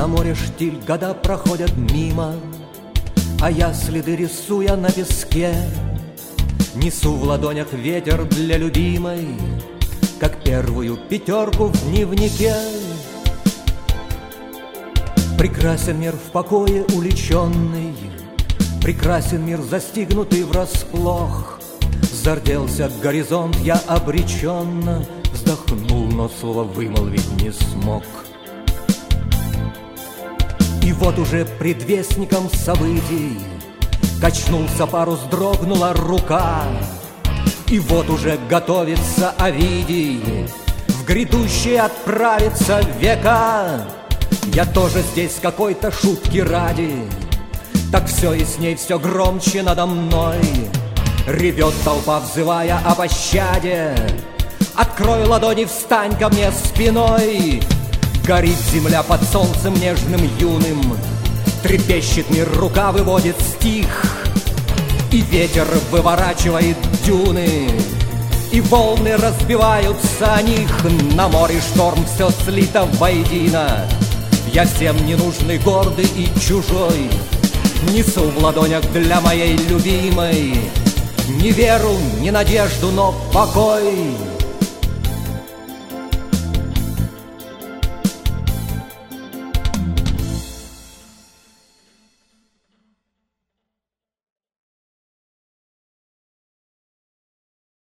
На море штиль года проходят мимо, а я, следы рисуя на песке, несу в ладонях ветер для любимой, как первую пятерку в дневнике. Прекрасен мир в покое уличенный, прекрасен мир, застигнутый врасплох. Зарделся горизонт, я обреченно вздохнул, но слово вымолвить не смог. И вот уже предвестником событий качнулся парус, дрогнула рука. И вот уже готовится Овидий в грядущие отправиться века. Я тоже здесь какой-то шутки ради, так все и с ней все громче надо мной. Ревет толпа, взывая о пощаде. Открой ладони, встань ко мне спиной. Горит земля под солнцем нежным юным, трепещет мир, рука выводит стих. И ветер выворачивает дюны, и волны разбиваются о них. На море шторм, все слито воедино. Я всем ненужный, гордый и чужой, несу в ладонях для моей любимой ни веру, ни надежду, но покой.